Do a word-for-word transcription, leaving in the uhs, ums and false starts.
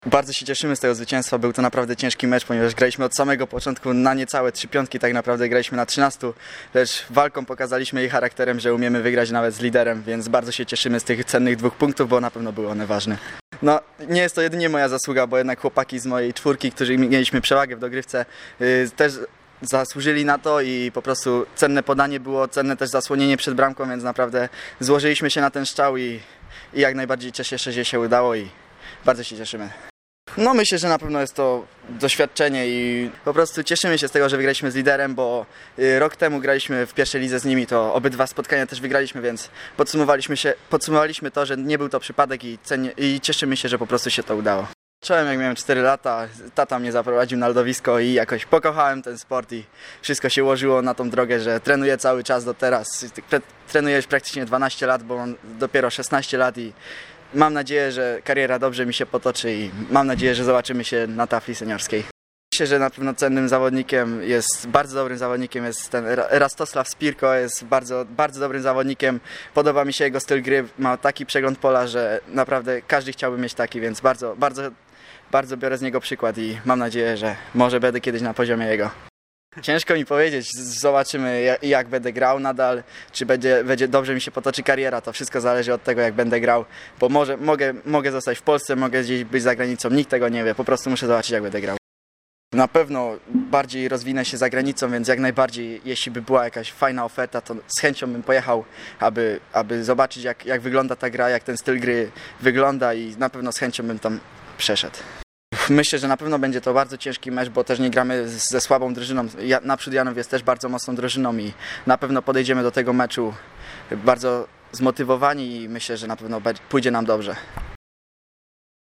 Bardzo się cieszymy z tego zwycięstwa, był to naprawdę ciężki mecz, ponieważ graliśmy od samego początku na niecałe trzy piątki, tak naprawdę graliśmy na trzynastu, lecz walką pokazaliśmy i charakterem, że umiemy wygrać nawet z liderem, więc bardzo się cieszymy z tych cennych dwóch punktów, bo na pewno były one ważne. No, nie jest to jedynie moja zasługa, bo jednak chłopaki z mojej czwórki, którzy mieliśmy przewagę w dogrywce, yy, też zasłużyli na to i po prostu cenne podanie było, cenne też zasłonienie przed bramką, więc naprawdę złożyliśmy się na ten strzał i, i jak najbardziej cieszę się, że się udało i bardzo się cieszymy. No myślę, że na pewno jest to doświadczenie i po prostu cieszymy się z tego, że wygraliśmy z liderem, bo rok temu graliśmy w pierwszej lidze z nimi, to obydwa spotkania też wygraliśmy, więc podsumowaliśmy, się, podsumowaliśmy to, że nie był to przypadek i, cenię, i cieszymy się, że po prostu się to udało. Zacząłem jak miałem cztery lata, tata mnie zaprowadził na lodowisko i jakoś pokochałem ten sport i wszystko się ułożyło na tą drogę, że trenuję cały czas do teraz. Trenuję już praktycznie dwanaście lat, bo mam dopiero szesnaście lat i mam nadzieję, że kariera dobrze mi się potoczy i mam nadzieję, że zobaczymy się na tafli seniorskiej. Myślę, że na pewno cennym zawodnikiem jest, bardzo dobrym zawodnikiem jest ten Rastoslav Spirko, jest bardzo, bardzo dobrym zawodnikiem. Podoba mi się jego styl gry, ma taki przegląd pola, że naprawdę każdy chciałby mieć taki, więc bardzo, bardzo, bardzo biorę z niego przykład i mam nadzieję, że może będę kiedyś na poziomie jego. Ciężko mi powiedzieć, zobaczymy jak będę grał nadal, czy będzie, będzie dobrze mi się potoczy kariera, to wszystko zależy od tego jak będę grał, bo może, mogę, mogę zostać w Polsce, mogę gdzieś być za granicą, nikt tego nie wie, po prostu muszę zobaczyć jak będę grał. Na pewno bardziej rozwinę się za granicą, więc jak najbardziej, jeśli by była jakaś fajna oferta, to z chęcią bym pojechał, aby, aby zobaczyć jak, jak wygląda ta gra, jak ten styl gry wygląda i na pewno z chęcią bym tam przeszedł. Myślę, że na pewno będzie to bardzo ciężki mecz, bo też nie gramy ze słabą drużyną. Naprzód Janów jest też bardzo mocną drużyną i na pewno podejdziemy do tego meczu bardzo zmotywowani i myślę, że na pewno pójdzie nam dobrze.